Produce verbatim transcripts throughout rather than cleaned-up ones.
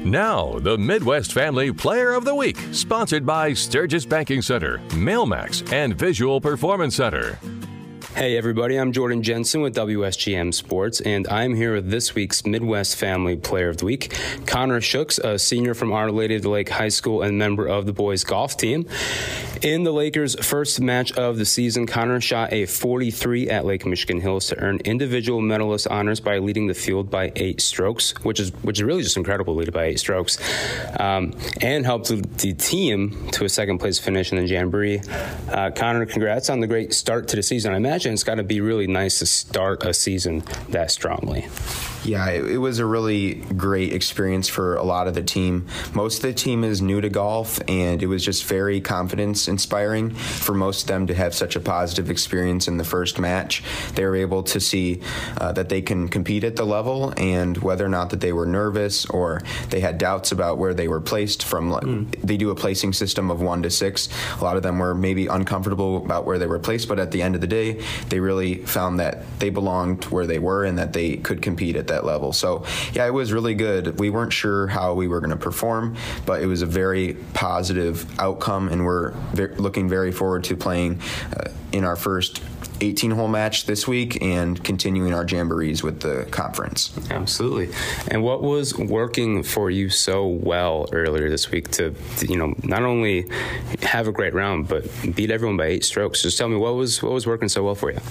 Now, the Midwest Family Player of the Week, sponsored by Sturgis Banking Center, MailMax, and Visual Performance Center. Hey everybody, I'm Jordan Jensen with W S G M Sports, and I'm here with this week's Midwest Family Player of the Week, Connor Shooks, a senior from Our Lady of the Lake High School and member of the boys golf team. In the Lakers' first match of the season, Connor shot a forty-three at Lake Michigan Hills to earn individual medalist honors by leading the field by eight strokes, which is which is really just incredible, lead by eight strokes, um, and helped the team to a second place finish in the Jamboree. Uh, Connor, congrats on the great start to the season. I imagine it's got to be really nice to start a season that strongly. Yeah, it, it was a really great experience for a lot of the team. Most of the team is new to golf, and it was just very confidence-inspiring for most of them to have such a positive experience in the first match. They were able to see uh, that they can compete at the level, and whether or not that they were nervous or they had doubts about where they were placed from. Mm. They do a placing system of one to six. A lot of them were maybe uncomfortable about where they were placed, but at the end of the day, they really found that they belonged where they were and that they could compete at that level. So, yeah, it was really good. We weren't sure how we were going to perform, but it was a very positive outcome, and we're ve- looking very forward to playing uh, in our first eighteen-hole match this week and continuing our jamborees with the conference. Absolutely. And what was working for you so well earlier this week to, to, you know, not only have a great round, but beat everyone by eight strokes? Just tell me, what was what was working so well for you?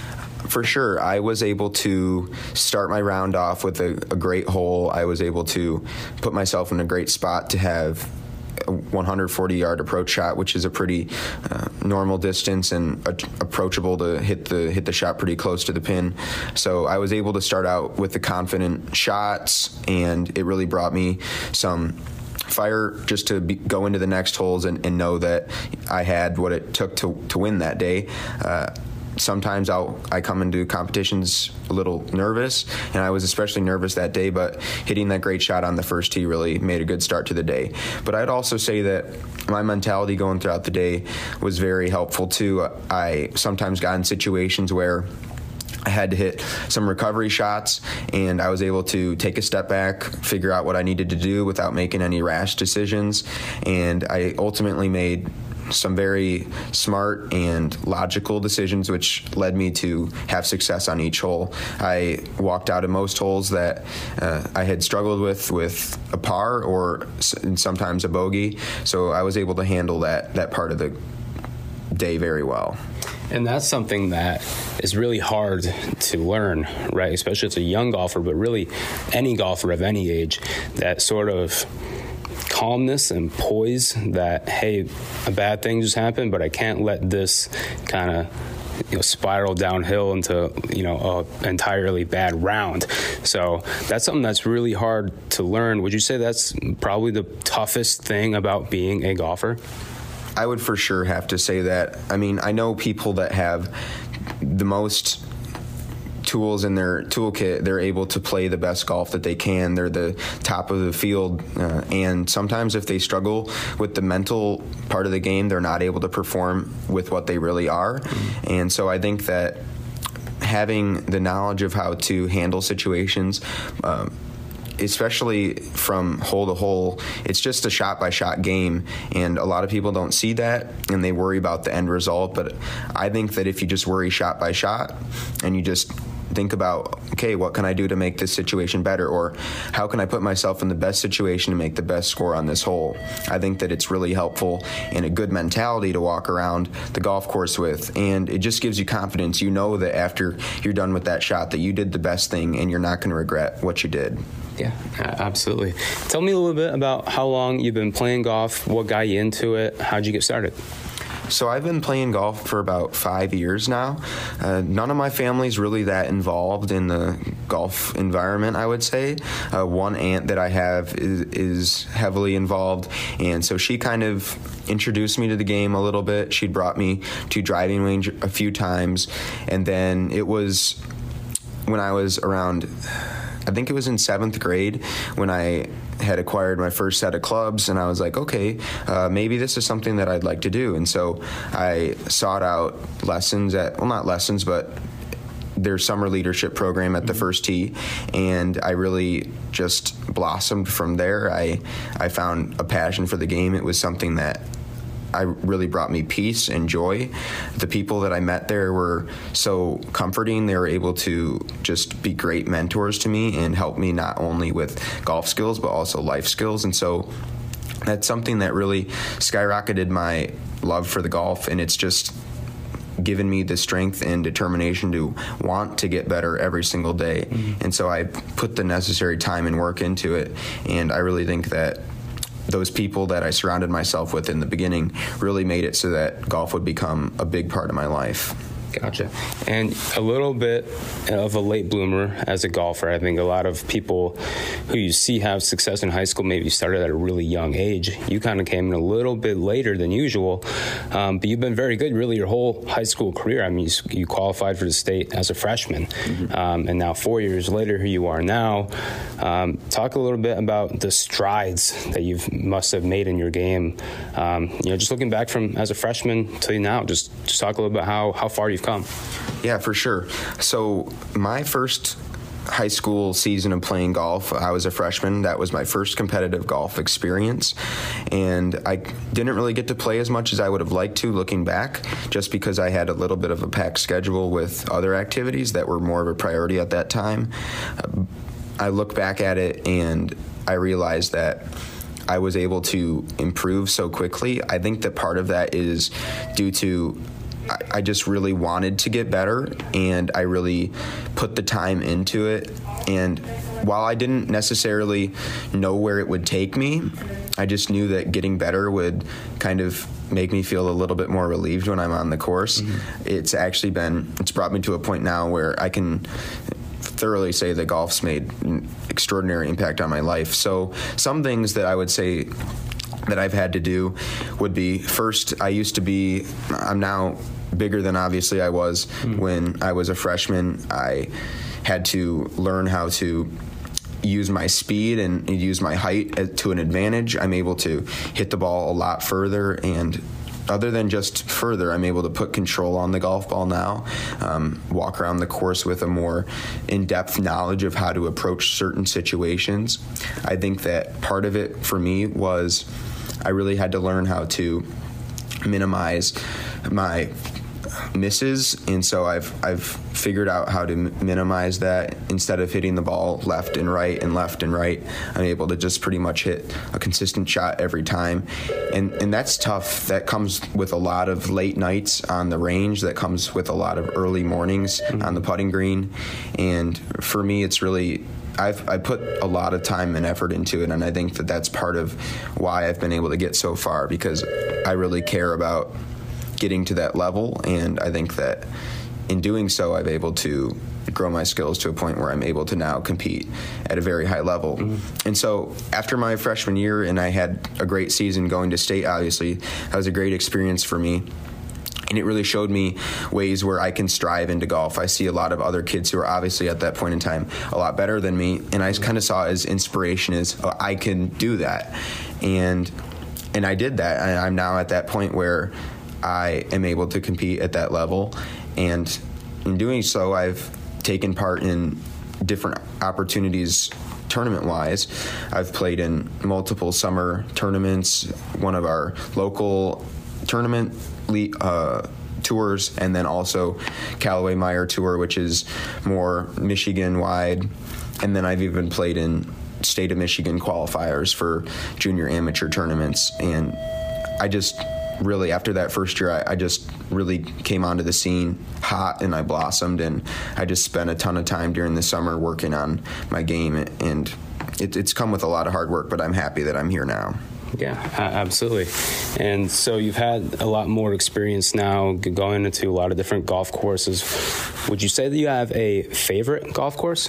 For sure. I was able to start my round off with a, a great hole. I was able to put myself in a great spot to have a one hundred forty yard approach shot, which is a pretty uh, normal distance and uh, approachable to hit the hit the shot pretty close to the pin. So I was able to start out with the confident shots, and it really brought me some fire just to be, go into the next holes and, and know that I had what it took to, to win that day. Uh, Sometimes I'll, I come into competitions a little nervous, and I was especially nervous that day, but hitting that great shot on the first tee really made a good start to the day. But I'd also say that my mentality going throughout the day was very helpful too. I sometimes got in situations where I had to hit some recovery shots, and I was able to take a step back, figure out what I needed to do without making any rash decisions, and I ultimately made some very smart and logical decisions, which led me to have success on each hole. I walked out of most holes that uh, I had struggled with with a par or sometimes a bogey, so I was able to handle that that part of the day very well. And that's something that is really hard to learn, right? Especially as a young golfer, but really any golfer of any age, that sort of calmness and poise that, hey, a bad thing just happened, but I can't let this kind of, you know, spiral downhill into, you know, an entirely bad round. So that's something that's really hard to learn. Would you say that's probably the toughest thing about being a golfer? I would for sure have to say that. I mean, I know people that have the most tools in their toolkit. They're able to play the best golf that they can. They're the top of the field. Uh, and sometimes if they struggle with the mental part of the game, they're not able to perform with what they really are. Mm-hmm. And so I think that having the knowledge of how to handle situations, um, especially from hole to hole, it's just a shot by shot game, and a lot of people don't see that and they worry about the end result. But I think that if you just worry shot by shot and you just think about, okay, what can I do to make this situation better, or how can I put myself in the best situation to make the best score on this hole, I think that it's really helpful and a good mentality to walk around the golf course with, and it just gives you confidence. You know that after you're done with that shot that you did the best thing and you're not going to regret what you did. Yeah, absolutely. Tell me a little bit about how long you've been playing golf, what got you into it, how'd you get started? So I've been playing golf for about five years now. Uh, none of my family's really that involved in the golf environment, I would say. Uh, one aunt that I have is, is heavily involved, and so she kind of introduced me to the game a little bit. She brought me to driving range a few times, and then it was when I was around, I think it was in seventh grade, when I had acquired my first set of clubs, and I was like, okay, uh, maybe this is something that I'd like to do. And so I sought out lessons at, well, not lessons, but their summer leadership program at the First Tee, and I really just blossomed from there. I I found a passion for the game. It was something that I really brought me peace and joy. The people that I met there were so comforting. They were able to just be great mentors to me and help me not only with golf skills but also life skills. And so that's something that really skyrocketed my love for the golf, and it's just given me the strength and determination to want to get better every single day. Mm-hmm. And so I put the necessary time and work into it, and I really think that those people that I surrounded myself with in the beginning really made it so that golf would become a big part of my life. Gotcha. And a little bit of a late bloomer as a golfer. I think a lot of people who you see have success in high school maybe started at a really young age. You kind of came in a little bit later than usual, um, but you've been very good really your whole high school career. I mean, you, you qualified for the state as a freshman, mm-hmm. um, and now four years later, here you are now. Um, talk a little bit about the strides that you must have made in your game. Um, you know, just looking back from as a freshman to now, just, just talk a little bit how, how far you've come. Yeah, for sure. So my first high school season of playing golf, I was a freshman. That was my first competitive golf experience, and I didn't really get to play as much as I would have liked to looking back, just because I had a little bit of a packed schedule with other activities that were more of a priority at that time. I look back at it and I realized that I was able to improve so quickly. I think that part of that is due to I just really wanted to get better, and I really put the time into it. And while I didn't necessarily know where it would take me, I just knew that getting better would kind of make me feel a little bit more relieved when I'm on the course. Mm-hmm. It's actually been, it's brought me to a point now where I can thoroughly say that golf's made an extraordinary impact on my life. So some things that I would say that I've had to do would be, first, I used to be, I'm now bigger than obviously I was mm. when I was a freshman. I had to learn how to use my speed and use my height to an advantage. I'm able to hit the ball a lot further, and other than just further, I'm able to put control on the golf ball now, um, walk around the course with a more in-depth knowledge of how to approach certain situations. I think that part of it for me was I really had to learn how to minimize my misses, and so I've I've figured out how to m- minimize that. Instead of hitting the ball left and right and left and right, I'm able to just pretty much hit a consistent shot every time, and and that's tough. That comes with a lot of late nights on the range. That comes with a lot of early mornings mm-hmm. on the putting green, and for me, it's really I've I put a lot of time and effort into it, and I think that that's part of why I've been able to get so far, because I really care about getting to that level, and I think that in doing so, I've able to grow my skills to a point where I'm able to now compete at a very high level. Mm-hmm. And so after my freshman year, and I had a great season going to state, obviously, that was a great experience for me. And it really showed me ways where I can strive into golf. I see a lot of other kids who are obviously at that point in time a lot better than me, and I kind of saw it as inspiration as, oh, I can do that. And and I did that. And I'm now at that point where I am able to compete at that level, and in doing so, I've taken part in different opportunities tournament-wise. I've played in multiple summer tournaments, one of our local tournament uh, tours, and then also Callaway Meyer Tour, which is more Michigan-wide, and then I've even played in state of Michigan qualifiers for junior amateur tournaments, and I just really, after that first year, I, I just really came onto the scene hot, and I blossomed, and I just spent a ton of time during the summer working on my game, and it, it's come with a lot of hard work, but I'm happy that I'm here now. Yeah, absolutely. And so you've had a lot more experience now going into a lot of different golf courses. Would you say that you have a favorite golf course?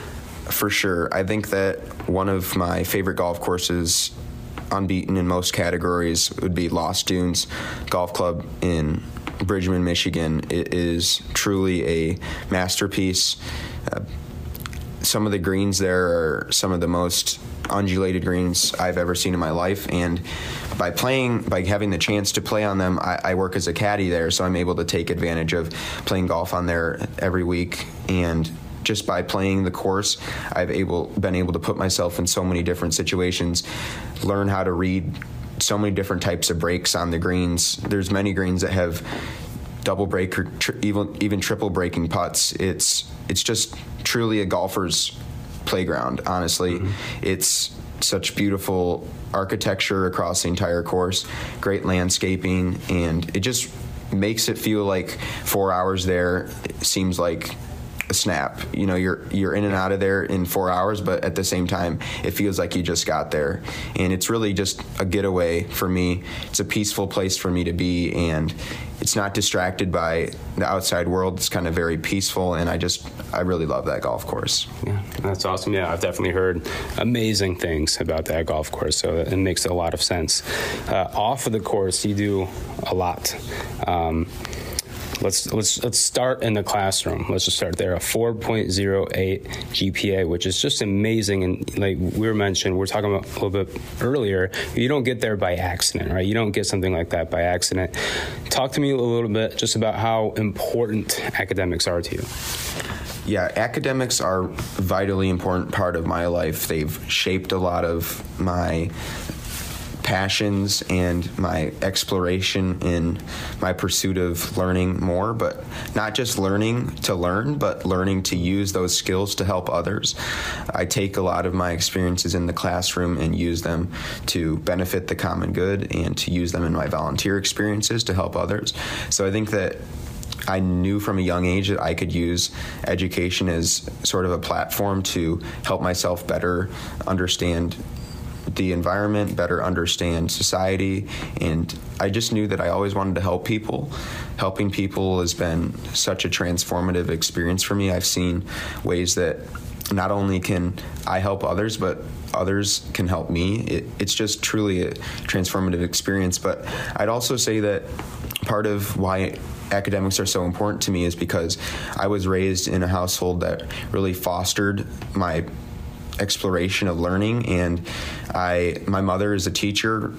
For sure. I think that one of my favorite golf courses, unbeaten in most categories, would be Lost Dunes Golf Club in Bridgman, Michigan. It is truly a masterpiece. Uh, some of the greens there are some of the most undulated greens I've ever seen in my life. And by playing, by having the chance to play on them, I, I work as a caddy there, so I'm able to take advantage of playing golf on there every week. And just by playing the course, I've able been able to put myself in so many different situations, learn how to read so many different types of breaks on the greens. There's many greens that have double break or tri- even even triple breaking putts. It's it's just truly a golfer's playground, honestly. Mm-hmm. It's such beautiful architecture across the entire course, great landscaping, and it just makes it feel like four hours there seems like a snap. You know, you're you're in and out of there in four hours, but at the same time, it feels like you just got there. And it's really just a getaway for me. It's a peaceful place for me to be, and it's not distracted by the outside world. It's kind of very peaceful, and I just, I really love that golf course. Yeah, that's awesome. Yeah, I've definitely heard amazing things about that golf course, so it makes a lot of sense. Uh, off of the course, you do a lot. Um, Let's let's let's start in the classroom. Let's just start there. A four point oh eight G P A, which is just amazing. And like we were mentioned, we were talking about a little bit earlier, you don't get there by accident, right? You don't get something like that by accident. Talk to me a little bit just about how important academics are to you. Yeah, academics are a vitally important part of my life. They've shaped a lot of my passions and my exploration in my pursuit of learning more, but not just learning to learn, but learning to use those skills to help others. I take a lot of my experiences in the classroom and use them to benefit the common good and to use them in my volunteer experiences to help others. So I think that I knew from a young age that I could use education as sort of a platform to help myself better understand the environment, better understand society, and I just knew that I always wanted to help people. Helping people has been such a transformative experience for me. I've seen ways that not only can I help others, but others can help me. It, it's just truly a transformative experience. But I'd also say that part of why academics are so important to me is because I was raised in a household that really fostered my exploration of learning, and I my mother is a teacher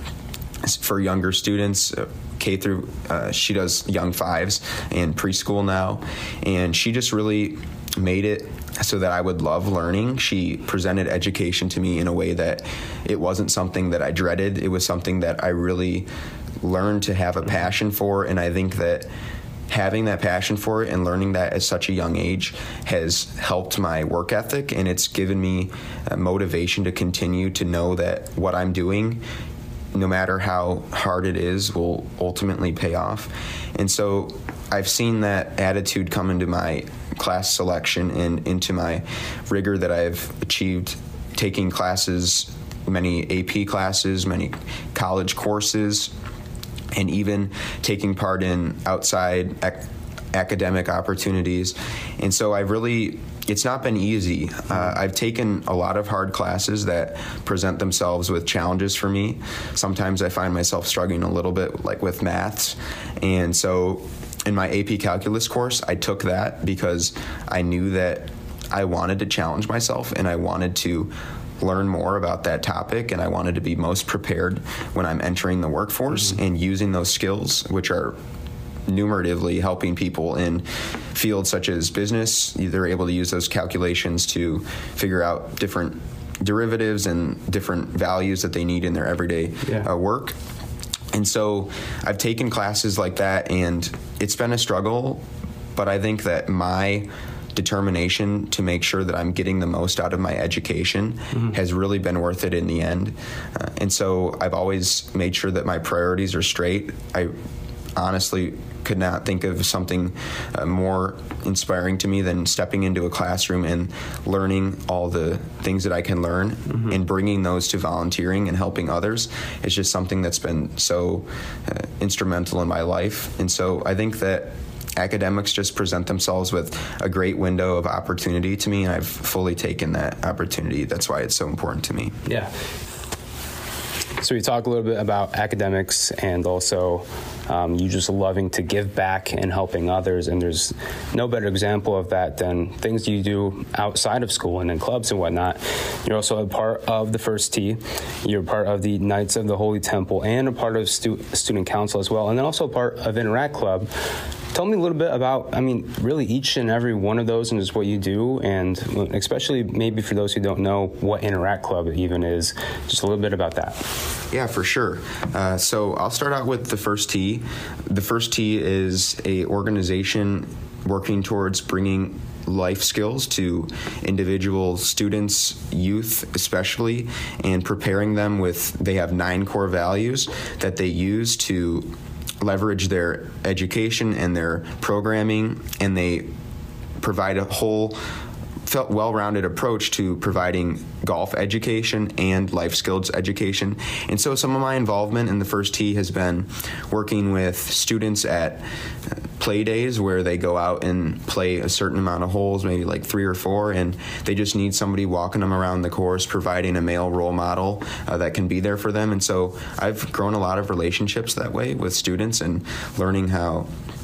for younger students, K through uh, she does young fives and preschool now, and she just really made it so that I would love learning. She presented education to me in a way that it wasn't something that I dreaded. It was something that I really learned to have a passion for, and I think that having that passion for it and learning that at such a young age has helped my work ethic, and it's given me a motivation to continue to know that what I'm doing, no matter how hard it is, will ultimately pay off. And so I've seen that attitude come into my class selection and into my rigor that I've achieved taking classes, many A P classes, many college courses, and even taking part in outside ac- academic opportunities. And so I really, it's not been easy. Uh, I've taken a lot of hard classes that present themselves with challenges for me. Sometimes I find myself struggling a little bit, like with maths. And so in my A P calculus course, I took that because I knew that I wanted to challenge myself and I wanted to learn more about that topic, and I wanted to be most prepared when I'm entering the workforce mm-hmm. and using those skills, which are numeratively helping people in fields such as business. They're able to use those calculations to figure out different derivatives and different values that they need in their everyday yeah. uh, work. And so I've taken classes like that, and it's been a struggle, but I think that my determination to make sure that I'm getting the most out of my education mm-hmm. has really been worth it in the end. Uh, and so I've always made sure that my priorities are straight. I honestly could not think of something uh, more inspiring to me than stepping into a classroom and learning all the things that I can learn mm-hmm. and bringing those to volunteering and helping others. It's just something that's been so uh, instrumental in my life. And so I think that academics just present themselves with a great window of opportunity to me, and I've fully taken that opportunity. That's why it's so important to me. Yeah. So we talk a little bit about academics and also um, you just loving to give back and helping others. And there's no better example of that than things you do outside of school and in clubs and whatnot. You're also a part of the First Tee. You're part of the Knights of the Holy Temple and a part of stu- student council as well, and then also a part of Interact Club. Tell me a little bit about, I mean, really each and every one of those and just what you do, and especially maybe for those who don't know what Interact Club even is, just a little bit about that. Yeah, for sure. Uh, so I'll start out with the First Tee. The First Tee is a organization working towards bringing life skills to individual students, youth especially, and preparing them with, they have nine core values that they use to leverage their education and their programming, and they provide a whole felt well-rounded approach to providing golf education and life skills education. And so some of my involvement in the First Tee has been working with students at play days where they go out and play a certain amount of holes, maybe like three or four, and they just need somebody walking them around the course, providing a male role model uh, that can be there for them. And so I've grown a lot of relationships that way with students and learning how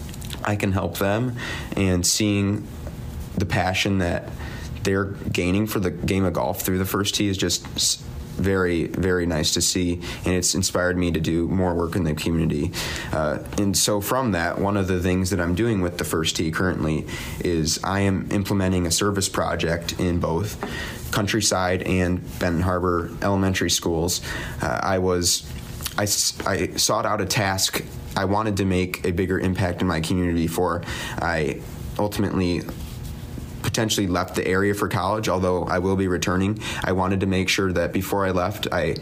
I can help them and seeing the passion that they're gaining for the game of golf through the First Tee is just very, very nice to see, and it's inspired me to do more work in the community. Uh, and so from that, one of the things that I'm doing with the First Tee currently is I am implementing a service project in both Countryside and Benton Harbor elementary schools. Uh, I was, I, I sought out a task. I wanted to make a bigger impact in my community before I ultimately potentially left the area for college, although I will be returning. I wanted to make sure that before I left, I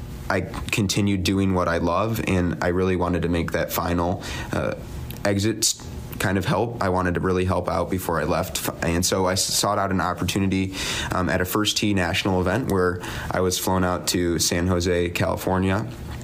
I continued doing what I love, and I really wanted to make that final uh, exit kind of help. I wanted to really help out before I left, and so I sought out an opportunity um, at a First Tee national event where I was flown out to San Jose, California.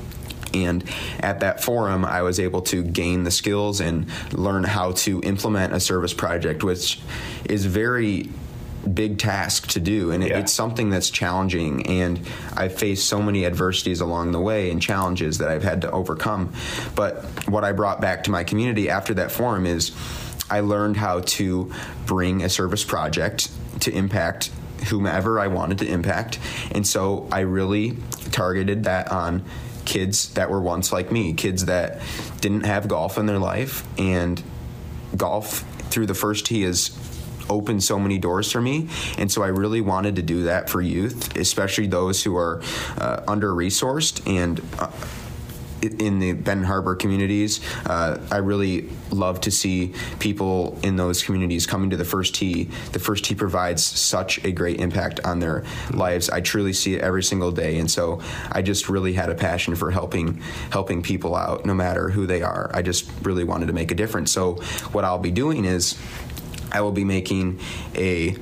And at that forum, I was able to gain the skills and learn how to implement a service project, which is a very big task to do. And yeah. It's something that's challenging. And I've faced so many adversities along the way and challenges that I've had to overcome. But what I brought back to my community after that forum is I learned how to bring a service project to impact whomever I wanted to impact. And so I really targeted that on kids that were once like me, kids that didn't have golf in their life, and golf through the First Tee has opened so many doors for me. And so I really wanted to do that for youth, especially those who are uh, under-resourced. And uh, in the Benton Harbor communities, uh, I really love to see people in those communities coming to the First Tee. The First Tee provides such a great impact on their lives. I truly see it every single day, and so I just really had a passion for helping helping people out, no matter who they are. I just really wanted to make a difference. So what I'll be doing is I will be making a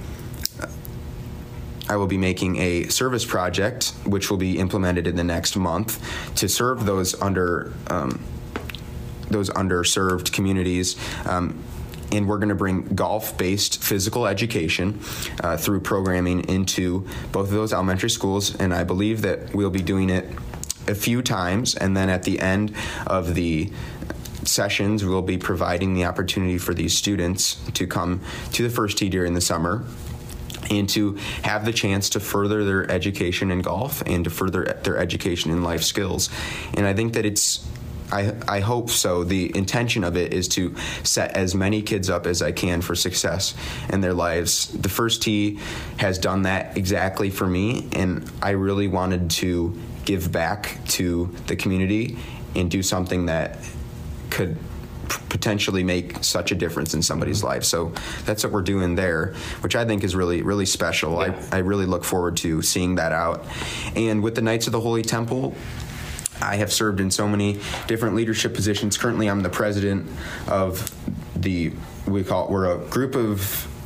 I will be making a service project, which will be implemented in the next month, to serve those under um, those underserved communities. Um, and we're going to bring golf-based physical education uh, through programming into both of those elementary schools. And I believe that we'll be doing it a few times, and then at the end of the sessions, we'll be providing the opportunity for these students to come to the First Tee during the summer and to have the chance to further their education in golf and to further their education in life skills. And I think that it's, I, I hope so, the intention of it is to set as many kids up as I can for success in their lives. The First Tee has done that exactly for me, and I really wanted to give back to the community and do something that could potentially make such a difference in somebody's life. So that's what we're doing there, which I think is really, really special. Yeah. I, I really look forward to seeing that out. And with the Knights of the Holy Temple, I have served in so many different leadership positions. Currently, I'm the president of the, we call it, we're a group of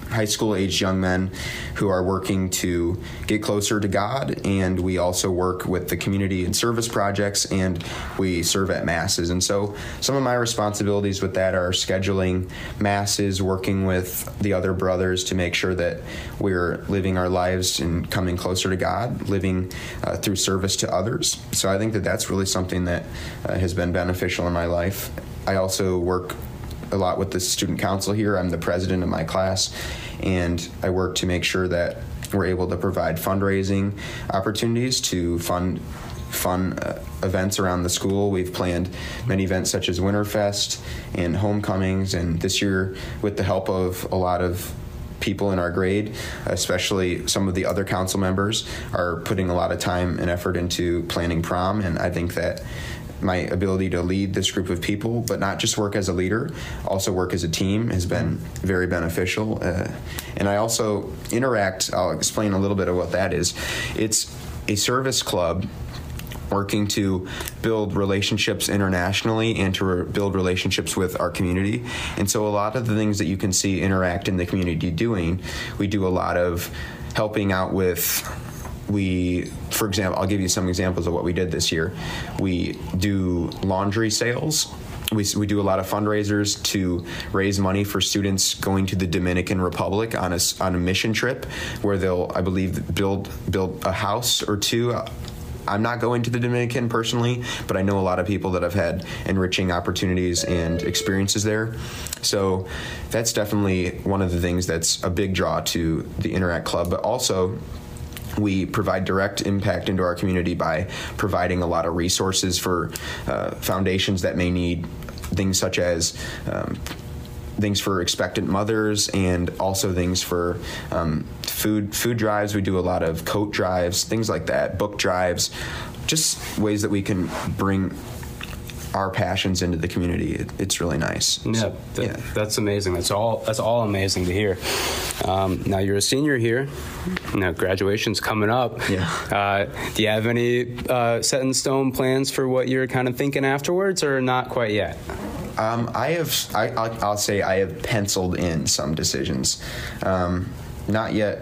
high school aged young men who are working to get closer to God, and we also work with the community and service projects, and we serve at masses. And so some of my responsibilities with that are scheduling masses, working with the other brothers to make sure that we're living our lives and coming closer to God, living uh, through service to others. So I think that that's really something that uh, has been beneficial in my life. I also work a lot with the student council here. I'm the president of my class, and I work to make sure that we're able to provide fundraising opportunities to fund fun uh, events around the school. We've planned many events such as Winterfest and homecomings, and this year, with the help of a lot of people in our grade, especially some of the other council members, are putting a lot of time and effort into planning prom. And I think that my ability to lead this group of people, but not just work as a leader, also work as a team, has been very beneficial. Uh, and I also interact, I'll explain a little bit of what that is. It's a service club working to build relationships internationally and to re- build relationships with our community. And so a lot of the things that you can see Interact in the community doing, we do a lot of helping out with. We, for example, I'll give you some examples of what we did this year. We do laundry sales. We, we do a lot of fundraisers to raise money for students going to the Dominican Republic on a, on a mission trip where they'll, I believe, build build a house or two. I'm not going to the Dominican personally, but I know a lot of people that have had enriching opportunities and experiences there. So that's definitely one of the things that's a big draw to the Interact Club. But also, we provide direct impact into our community by providing a lot of resources for uh, foundations that may need things such as um, things for expectant mothers, and also things for um, food food drives. We do a lot of coat drives, things like that, book drives, just ways that we can bring our passions into the community. It, it's really nice. Yeah, so, that, yeah, that's amazing. That's all. That's all amazing to hear. Um, now you're a senior here. Now graduation's coming up. Yeah. Uh, do you have any uh, set in stone plans for what you're kind of thinking afterwards, or not quite yet? Um, I have. I, I'll, I'll say I have penciled in some decisions. Um, not yet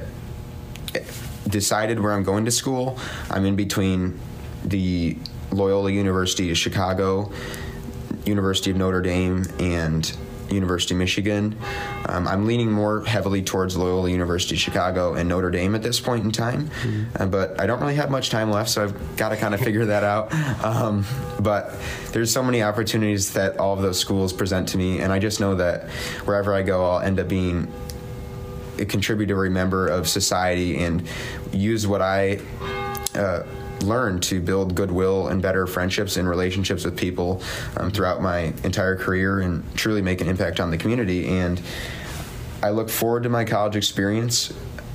decided where I'm going to school. I'm in between the Loyola University of Chicago, University of Notre Dame, and University of Michigan. Um, I'm leaning more heavily towards Loyola University of Chicago and Notre Dame at this point in time, mm-hmm. uh, but I don't really have much time left, so I've got to kind of figure that out. Um, but there's so many opportunities that all of those schools present to me, and I just know that wherever I go, I'll end up being a contributory member of society and use what I uh, learn to build goodwill and better friendships and relationships with people um, throughout my entire career and truly make an impact on the community. And I look forward to my college experience.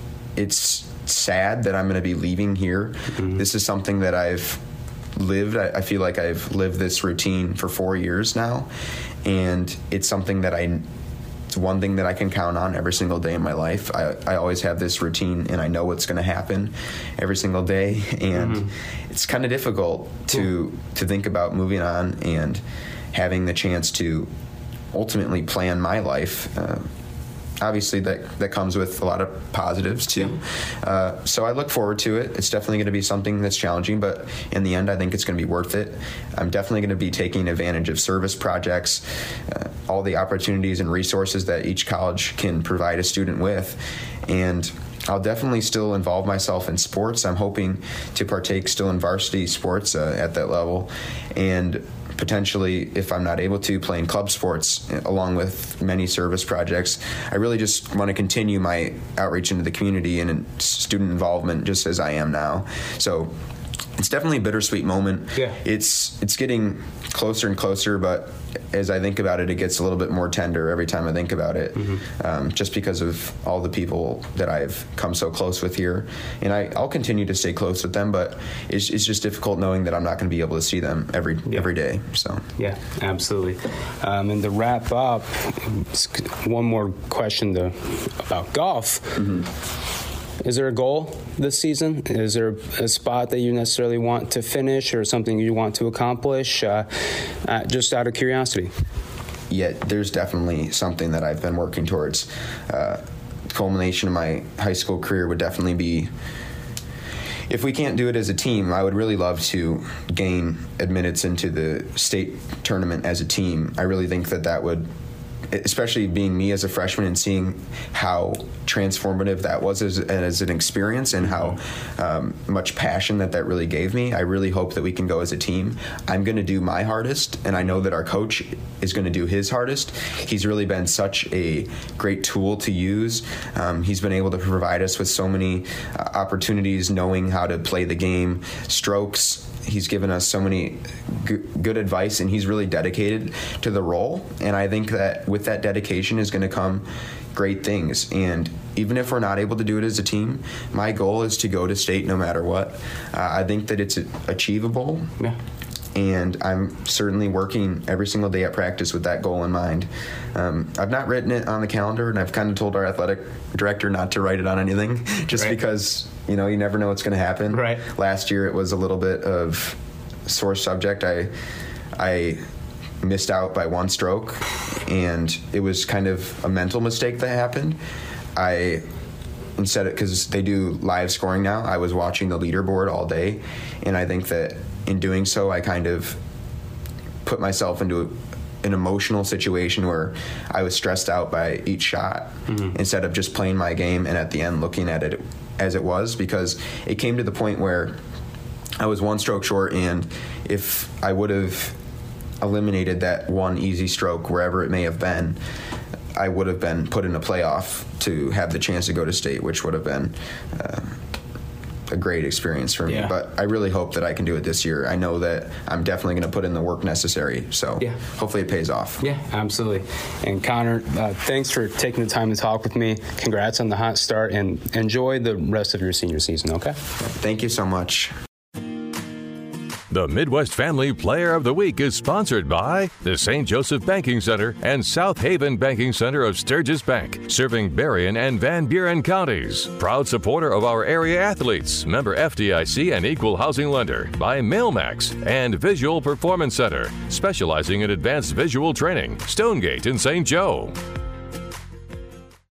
It's sad that I'm going to be leaving here. Mm-hmm. This is something that I've lived. I, I feel like I've lived this routine for four years now, and it's something that I It's one thing that I can count on every single day in my life. I, I always have this routine, and I know what's going to happen every single day. And mm-hmm. it's kind of difficult to to think about moving on and having the chance to ultimately plan my life. Uh, obviously, that, that comes with a lot of positives, too. Uh, so I look forward to it. It's definitely going to be something that's challenging, but in the end, I think it's going to be worth it. I'm definitely going to be taking advantage of service projects, uh, all the opportunities and resources that each college can provide a student with. And I'll definitely still involve myself in sports. I'm hoping to partake still in varsity sports uh, at that level. And potentially, if I'm not able to, play in club sports along with many service projects. I really just want to continue my outreach into the community and student involvement just as I am now. So it's definitely a bittersweet moment. Yeah. It's it's getting closer and closer, but as I think about it, it gets a little bit more tender every time I think about it, mm-hmm. um, just because of all the people that I've come so close with here. And I, I'll continue to stay close with them, but it's, it's just difficult knowing that I'm not going to be able to see them every yeah. every day. So yeah, absolutely. Um, and to wrap up, one more question to, about golf. Mm-hmm. Is there a goal this season? Is there a spot that you necessarily want to finish or something you want to accomplish? Uh, uh, just out of curiosity. Yeah, there's definitely something that I've been working towards. Uh, culmination of my high school career would definitely be, if we can't do it as a team, I would really love to gain admittance into the state tournament as a team. I really think that that would, especially being me as a freshman and seeing how transformative that was as, as an experience and how um, much passion that that really gave me. I really hope that we can go as a team. I'm going to do my hardest, and I know that our coach is going to do his hardest. He's really been such a great tool to use. Um, he's been able to provide us with so many uh, opportunities, knowing how to play the game, strokes. He's given us so many g- good advice, and he's really dedicated to the role. And I think that with that dedication is going to come great things. And even if we're not able to do it as a team, my goal is to go to state no matter what. Uh, I think that it's achievable. Yeah. And I'm certainly working every single day at practice with that goal in mind. Um, I've not written it on the calendar, and I've kind of told our athletic director not to write it on anything, just right. because, you know, you never know what's going to happen. Right. Last year it was a little bit of sore subject. I, I missed out by one stroke, and it was kind of a mental mistake that happened. I instead, because they do live scoring now, I was watching the leaderboard all day, and I think that in doing so, I kind of put myself into a, an emotional situation where I was stressed out by each shot mm-hmm. instead of just playing my game and at the end looking at it as it was, because it came to the point where I was one stroke short, and if I would have eliminated that one easy stroke wherever it may have been, I would have been put in a playoff to have the chance to go to state, which would have been uh, a great experience for me. Yeah. But I really hope that I can do it this year. I know that I'm definitely going to put in the work necessary, so yeah. hopefully it pays off. Yeah, absolutely. And Connor, uh, thanks for taking the time to talk with me. Congrats on the hot start, and enjoy the rest of your senior season, okay? Thank you so much. The Midwest Family Player of the Week is sponsored by the Saint Joseph Banking Center and South Haven Banking Center of Sturgis Bank, serving Berrien and Van Buren counties. Proud supporter of our area athletes, member F D I C and equal housing lender, by Mailmax and Visual Performance Center, specializing in advanced visual training, Stonegate in Saint Joe.